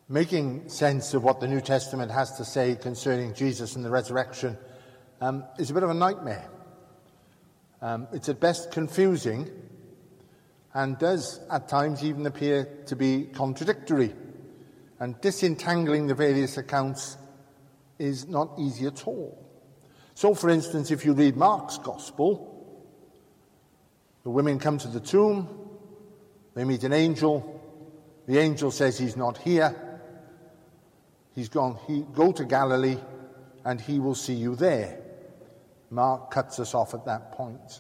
Making sense of what the New Testament has to say concerning Jesus and the resurrection is a bit of a nightmare. It's at best confusing and does at times even appear to be contradictory. And disentangling the various accounts is not easy at all. So, for instance, if you read Mark's Gospel, the women come to the tomb, they meet an angel, the angel says he's not here, he's gone, go to Galilee and he will see you there. Mark cuts us off at that point.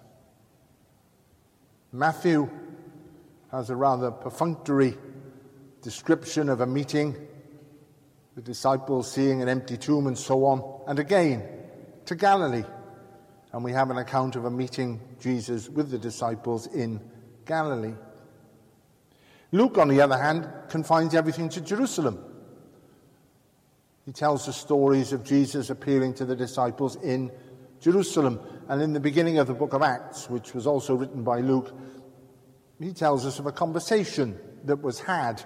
Matthew has a rather perfunctory description of a meeting, the disciples seeing an empty tomb and so on, and again to Galilee. And we have an account of a meeting Jesus with the disciples in Galilee. Luke, on the other hand, confines everything to Jerusalem. He tells the stories of Jesus appearing to the disciples in Jerusalem. And in the beginning of the book of Acts, which was also written by Luke, he tells us of a conversation that was had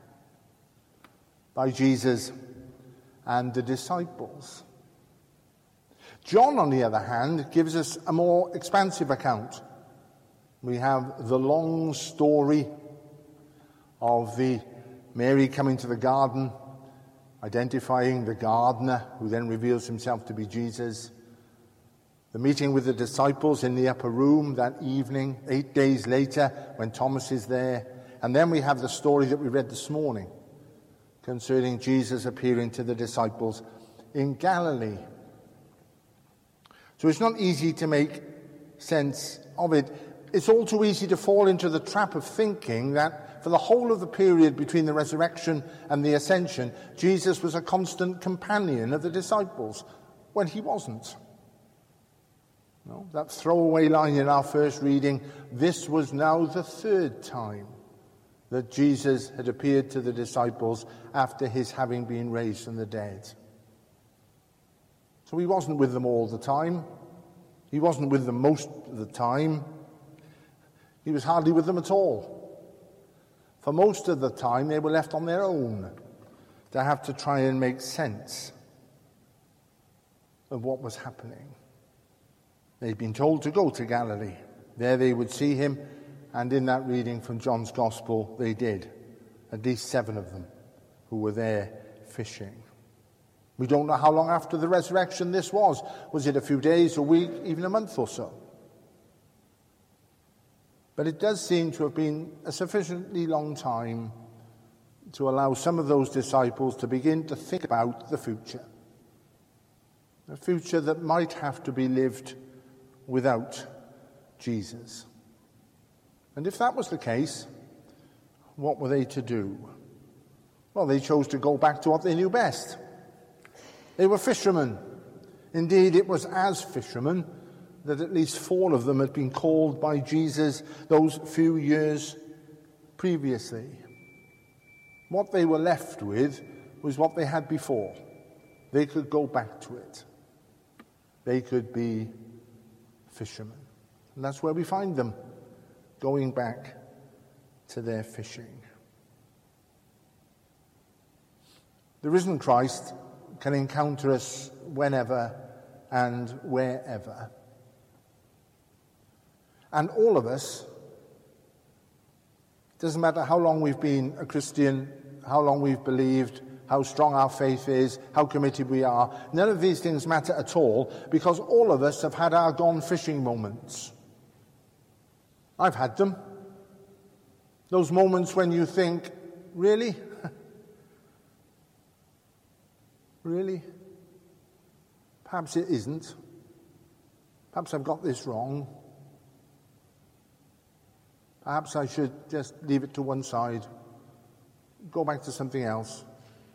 by Jesus and the disciples. John, on the other hand, gives us a more expansive account. We have the long story of the Mary coming to the garden, identifying the gardener, who then reveals himself to be Jesus. The meeting with the disciples in the upper room that evening, 8 days later, when Thomas is there. And then we have the story that we read this morning concerning Jesus appearing to the disciples in Galilee. So it's not easy to make sense of it. It's all too easy to fall into the trap of thinking that for the whole of the period between the resurrection and the ascension, Jesus was a constant companion of the disciples, when he wasn't. No, that throwaway line in our first reading, this was now the third time that Jesus had appeared to the disciples after his having been raised from the dead. So he wasn't with them all the time. He wasn't with them most of the time. He was hardly with them at all. For most of the time, they were left on their own to have to try and make sense of what was happening. They'd been told to go to Galilee. There they would see him, and in that reading from John's Gospel, they did. At least 7 of them who were there fishing. We don't know how long after the resurrection this was. Was it a few days, a week, even a month or so? But it does seem to have been a sufficiently long time to allow some of those disciples to begin to think about the future. A future that might have to be lived without Jesus. And if that was the case, what were they to do? Well, they chose to go back to what they knew best. They were fishermen. Indeed, it was as fishermen that at least 4 of them had been called by Jesus those few years previously. What they were left with was what they had before. They could go back to it. They could be fishermen. And that's where we find them, going back to their fishing. The risen Christ can encounter us whenever and wherever. And all of us, it doesn't matter how long we've been a Christian, how long we've believed, how strong our faith is, how committed we are, none of these things matter at all, because all of us have had our gone fishing moments. I've had them. Those moments when you think, really? Really? Perhaps it isn't. Perhaps I've got this wrong. Perhaps I should just leave it to one side, go back to something else.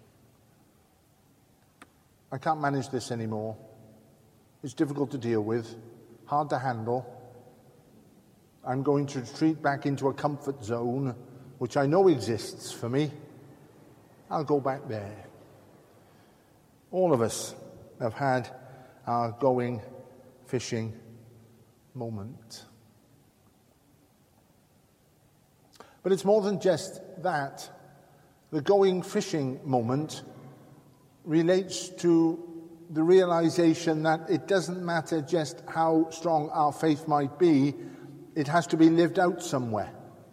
I can't manage this anymore. It's difficult to deal with, hard to handle. I'm going to retreat back into a comfort zone, which I know exists for me. I'll go back there. All of us have had our going fishing moment. But it's more than just that. The going fishing moment relates to the realization that it doesn't matter just how strong our faith might be, it has to be lived out somewhere.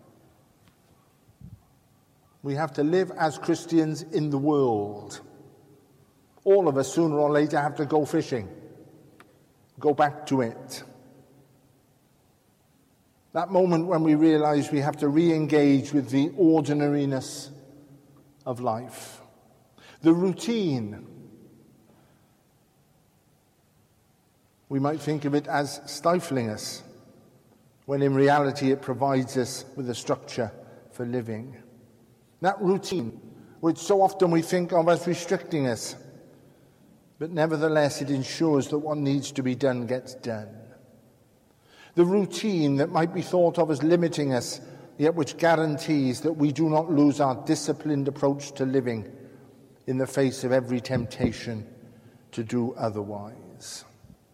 We have to live as Christians in the world. All of us, sooner or later, have to go fishing. Go back to it. That moment when we realize we have to re-engage with the ordinariness of life. The routine. We might think of it as stifling us, when in reality it provides us with a structure for living. That routine, which so often we think of as restricting us, but nevertheless it ensures that what needs to be done gets done. The routine that might be thought of as limiting us, yet which guarantees that we do not lose our disciplined approach to living in the face of every temptation to do otherwise.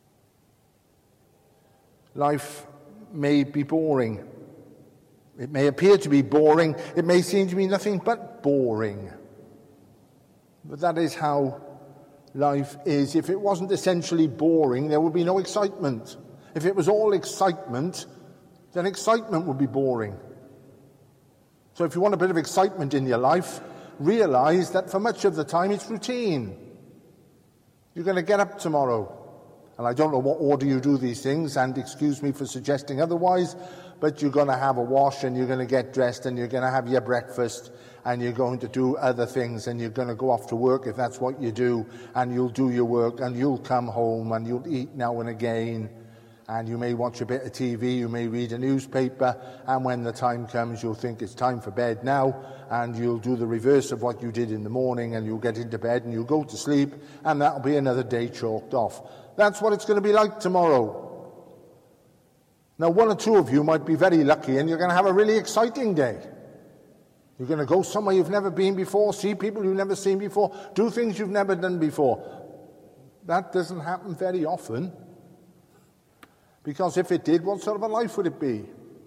Life may be boring. It may appear to be boring. It may seem to be nothing but boring. But that is how life is. If it wasn't essentially boring, there would be no excitement. If it was all excitement, then excitement would be boring. So if you want a bit of excitement in your life, realize that for much of the time it's routine. You're going to get up tomorrow. And I don't know what order you do these things, and excuse me for suggesting otherwise, but you're going to have a wash and you're going to get dressed and you're going to have your breakfast and you're going to do other things and you're going to go off to work if that's what you do, and you'll do your work and you'll come home and you'll eat now and again, and you may watch a bit of TV, you may read a newspaper, and when the time comes you'll think it's time for bed now, and you'll do the reverse of what you did in the morning, and you'll get into bed and you'll go to sleep, and that'll be another day chalked off. That's what it's going to be like tomorrow. Now, one or two of you might be very lucky and you're going to have a really exciting day. You're going to go somewhere you've never been before, see people you've never seen before, do things you've never done before. That doesn't happen very often, because if it did, what sort of a life would it be?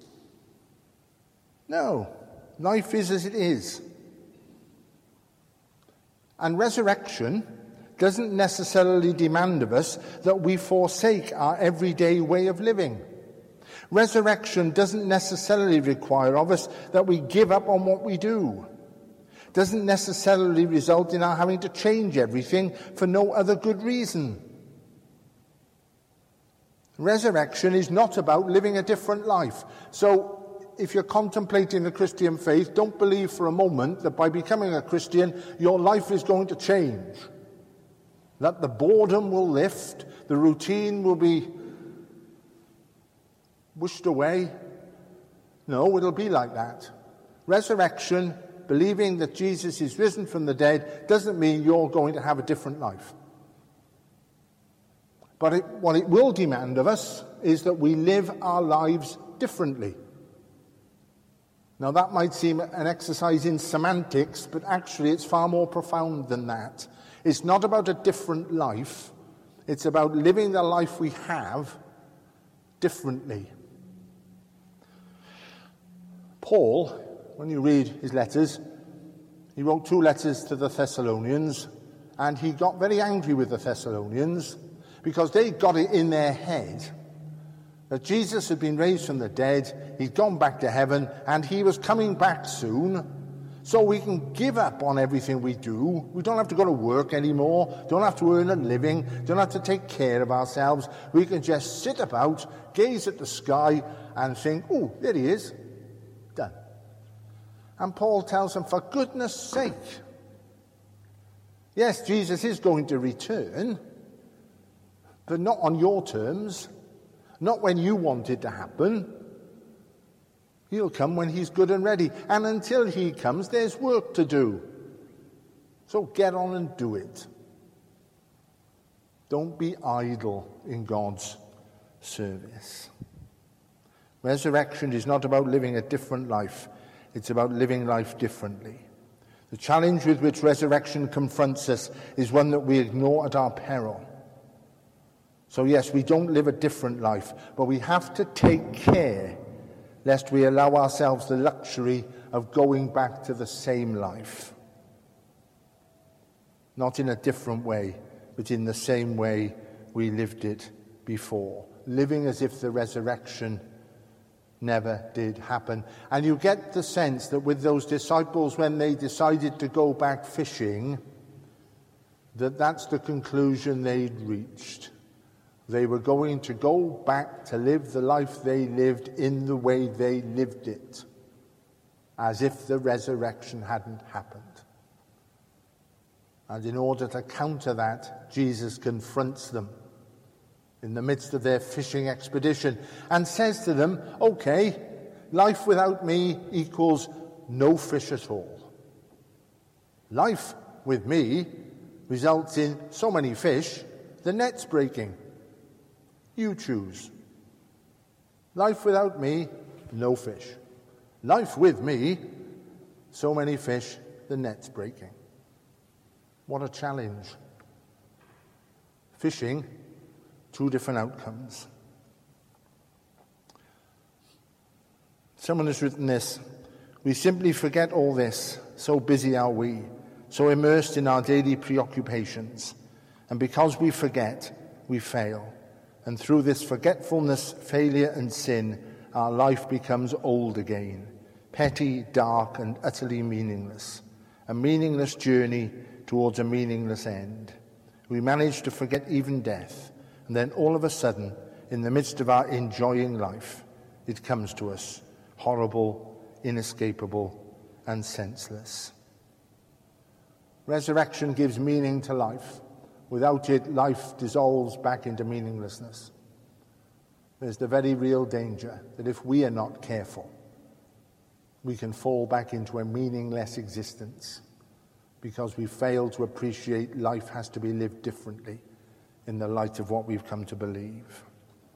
No, life is as it is. And resurrection doesn't necessarily demand of us that we forsake our everyday way of living. Resurrection doesn't necessarily require of us that we give up on what we do. Doesn't necessarily result in our having to change everything for no other good reason. Resurrection is not about living a different life. So if you're contemplating the Christian faith, don't believe for a moment that by becoming a Christian, your life is going to change. That the boredom will lift, the routine will be wished away. No, it'll be like that. Resurrection, believing that Jesus is risen from the dead, doesn't mean you're going to have a different life. But what it will demand of us is that we live our lives differently. Now that might seem an exercise in semantics, but actually it's far more profound than that. It's not about a different life. It's about living the life we have differently. Paul, when you read his letters, he wrote 2 letters to the Thessalonians, and he got very angry with the Thessalonians because they got it in their head that Jesus had been raised from the dead, he'd gone back to heaven, and he was coming back soon. So we can give up on everything we do. We don't have to go to work anymore, don't have to earn a living, don't have to take care of ourselves. We can just sit about, gaze at the sky, and think, oh, there he is. Done. And Paul tells them, for goodness sake, yes, Jesus is going to return, but not on your terms, not when you want it to happen. He'll come when he's good and ready. And until he comes, there's work to do. So get on and do it. Don't be idle in God's service. Resurrection is not about living a different life. It's about living life differently. The challenge with which resurrection confronts us is one that we ignore at our peril. So yes, we don't live a different life, but we have to take care lest we allow ourselves the luxury of going back to the same life. not in a different way, but in the same way we lived it before, living as if the resurrection never did happen. And you get the sense that with those disciples, when they decided to go back fishing, that's the conclusion they'd reached. They were going to go back to live the life they lived in the way they lived it, as if the resurrection hadn't happened. And in order to counter that, Jesus confronts them in the midst of their fishing expedition and says to them, okay, life without me equals no fish at all. Life with me results in so many fish, the net's breaking. You choose. Life without me, no fish. Life with me, so many fish, the net's breaking. What a challenge. Fishing, two different outcomes. Someone has written this: we simply forget all this, so busy are we, so immersed in our daily preoccupations. And because we forget, we fail. And through this forgetfulness, failure and sin, our life becomes old again, petty, dark, and utterly meaningless. A meaningless journey towards a meaningless end. We manage to forget even death, and then all of a sudden, in the midst of our enjoying life, it comes to us, horrible, inescapable, and senseless. Resurrection gives meaning to life. Without it, life dissolves back into meaninglessness. There's the very real danger that if we are not careful, we can fall back into a meaningless existence because we fail to appreciate life has to be lived differently in the light of what we've come to believe.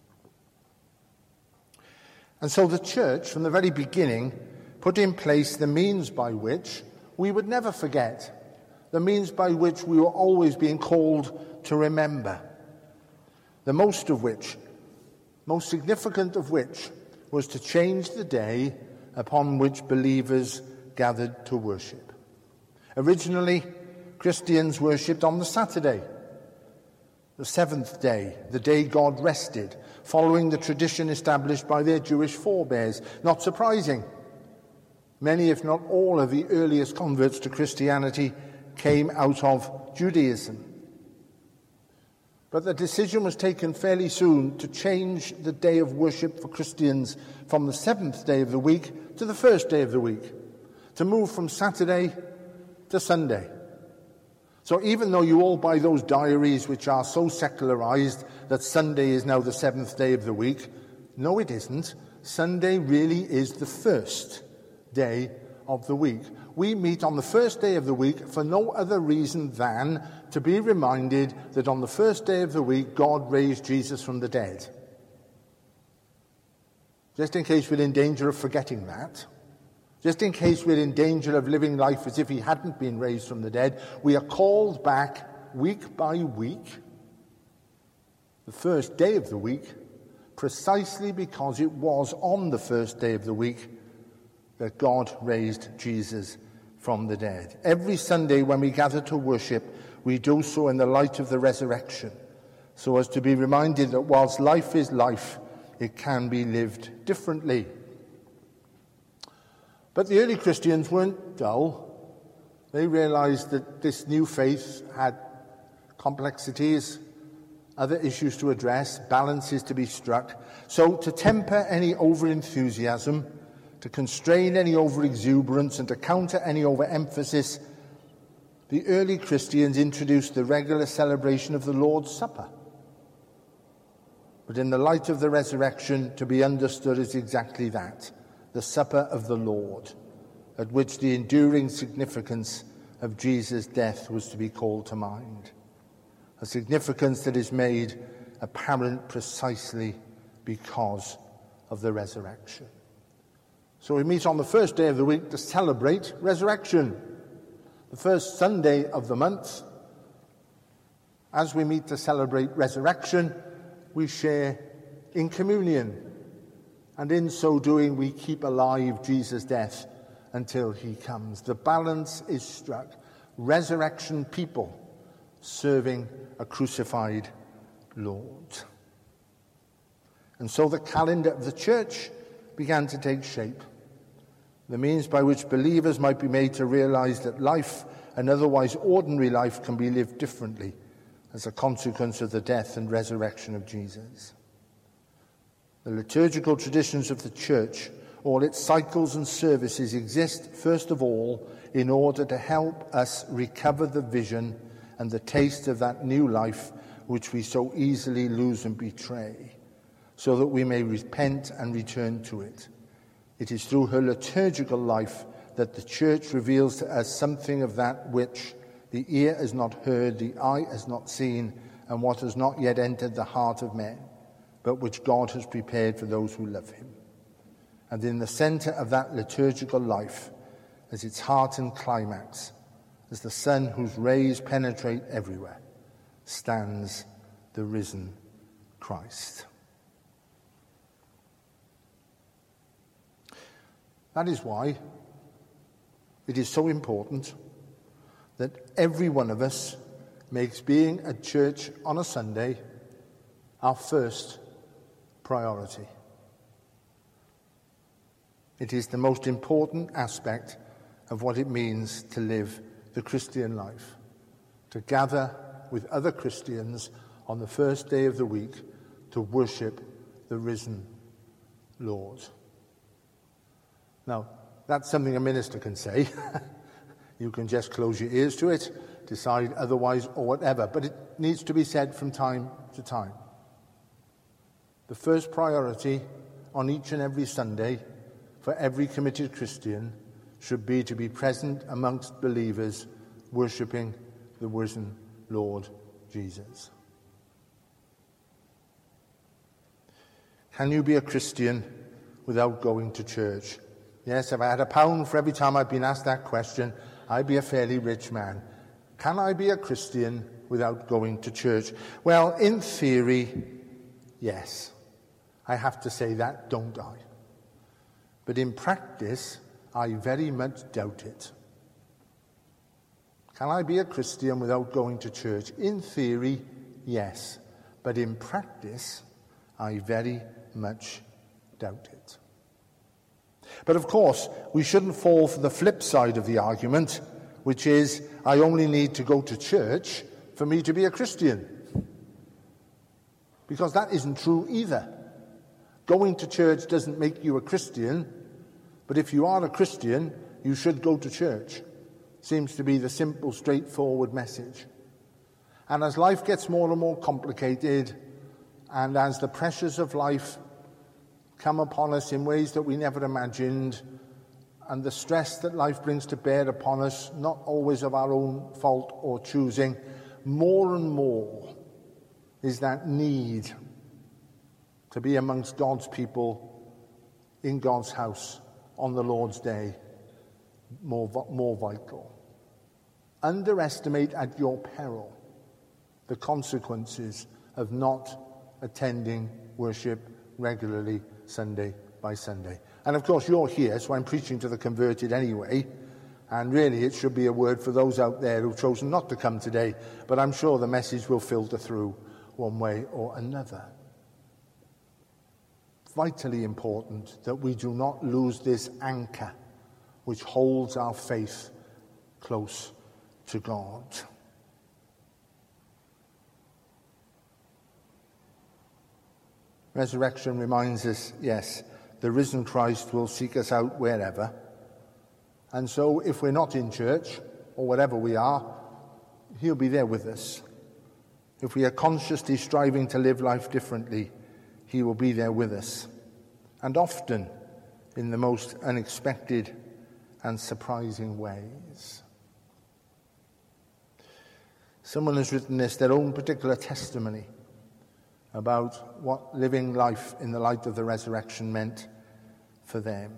And so the church, from the very beginning, put in place the means by which we would never forget, the means by which we were always being called to remember, the most significant of which was to change the day upon which believers gathered to worship. Originally, Christians worshipped on the Saturday, the seventh day, the day God rested, following the tradition established by their Jewish forebears. Not surprising. Many, if not all, of the earliest converts to Christianity came out of Judaism. But the decision was taken fairly soon to change the day of worship for Christians from the seventh day of the week to the first day of the week, to move from Saturday to Sunday. So even though you all buy those diaries which are so secularized that Sunday is now the seventh day of the week, no, it isn't. Sunday really is the first day of the week. We meet on the first day of the week for no other reason than to be reminded that on the first day of the week, God raised Jesus from the dead. Just in case we're in danger of forgetting that, just in case we're in danger of living life as if he hadn't been raised from the dead, we are called back week by week, the first day of the week, precisely because it was on the first day of the week that God raised Jesus from the dead. Every Sunday when we gather to worship, we do so in the light of the resurrection, so as to be reminded that whilst life is life, it can be lived differently. But the early Christians weren't dull. They realized that this new faith had complexities, other issues to address, balances to be struck. So to temper any over-enthusiasm, to constrain any over-exuberance, and to counter any over-emphasis, the early Christians introduced the regular celebration of the Lord's Supper. But in the light of the resurrection, to be understood as exactly that, the supper of the Lord, at which the enduring significance of Jesus' death was to be called to mind. A significance that is made apparent precisely because of the resurrection. So we meet on the first day of the week to celebrate resurrection. The first Sunday of the month, as we meet to celebrate resurrection, we share in communion. And in so doing, we keep alive Jesus' death until he comes. The balance is struck. Resurrection people serving a crucified Lord. And so the calendar of the church began to take shape, the means by which believers might be made to realize that life, an otherwise ordinary life, can be lived differently as a consequence of the death and resurrection of Jesus. The liturgical traditions of the church, all its cycles and services, exist first of all in order to help us recover the vision and the taste of that new life which we so easily lose and betray, so that we may repent and return to it. It is through her liturgical life that the church reveals to us something of that which the ear has not heard, the eye has not seen, and what has not yet entered the heart of men, but which God has prepared for those who love him. And in the center of that liturgical life, as its heart and climax, as the sun whose rays penetrate everywhere, stands the risen Christ. That is why it is so important that every one of us makes being at church on a Sunday our first priority. It is the most important aspect of what it means to live the Christian life, to gather with other Christians on the first day of the week to worship the risen Lord. Now, that's something a minister can say. You can just close your ears to it, decide otherwise or whatever, but it needs to be said from time to time. The first priority on each and every Sunday for every committed Christian should be to be present amongst believers worshipping the risen Lord Jesus. Can you be a Christian without going to church? Yes, if I had £1 for every time I've been asked that question, I'd be a fairly rich man. Can I be a Christian without going to church? Well, in theory, yes. I have to say that, don't I? But in practice, I very much doubt it. Can I be a Christian without going to church? In theory, yes. But in practice, I very much doubt it. But of course, we shouldn't fall for the flip side of the argument, which is, I only need to go to church for me to be a Christian. Because that isn't true either. Going to church doesn't make you a Christian, but if you are a Christian, you should go to church. Seems to be the simple, straightforward message. And as life gets more and more complicated, and as the pressures of life come upon us in ways that we never imagined, and the stress that life brings to bear upon us, not always of our own fault or choosing, more and more is that need to be amongst God's people in God's house on the Lord's day more vital. Underestimate at your peril the consequences of not attending worship regularly Sunday by Sunday. And of course you're here, so I'm preaching to the converted anyway, and really it should be a word for those out there who've chosen not to come today, but I'm sure the message will filter through one way or another. Vitally important that we do not lose this anchor which holds our faith close to God. Resurrection reminds us, yes, the risen Christ will seek us out wherever. And so if we're not in church, or wherever we are, he'll be there with us. If we are consciously striving to live life differently, he will be there with us. And often in the most unexpected and surprising ways. Someone has written their own particular testimony about what living life in the light of the resurrection meant for them.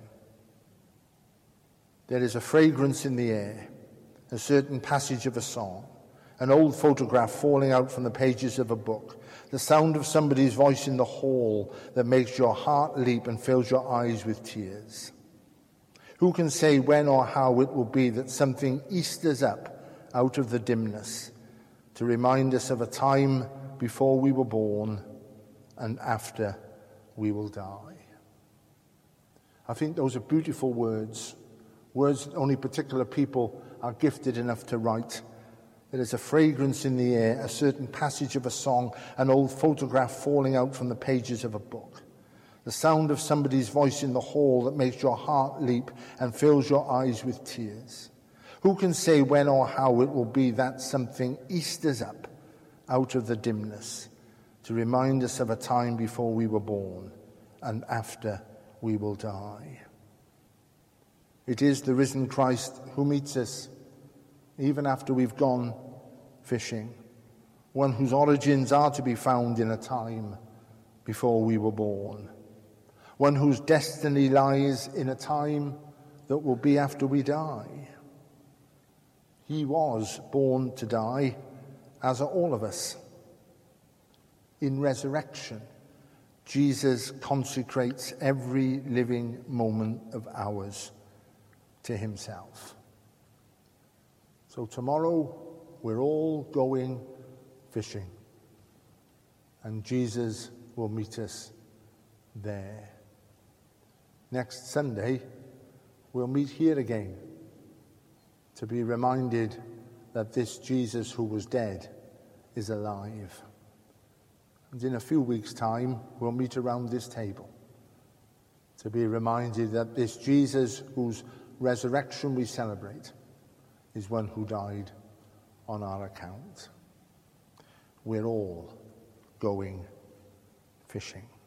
There is a fragrance in the air, a certain passage of a song, an old photograph falling out from the pages of a book, the sound of somebody's voice in the hall that makes your heart leap and fills your eyes with tears. Who can say when or how it will be that something Easters up out of the dimness, to remind us of a time before we were born and after we will die. I think those are beautiful words that only particular people are gifted enough to write. There is a fragrance in the air, a certain passage of a song, an old photograph falling out from the pages of a book. The sound of somebody's voice in the hall that makes your heart leap and fills your eyes with tears. Who can say when or how it will be that something Easters up out of the dimness to remind us of a time before we were born and after we will die? It is the risen Christ who meets us even after we've gone fishing, one whose origins are to be found in a time before we were born, one whose destiny lies in a time that will be after we die. He was born to die, as are all of us. In resurrection, Jesus consecrates every living moment of ours to himself. So tomorrow, we're all going fishing, and Jesus will meet us there. Next Sunday, we'll meet here again to be reminded that this Jesus who was dead is alive. And in a few weeks' time, we'll meet around this table to be reminded that this Jesus whose resurrection we celebrate is one who died on our account. We're all going fishing.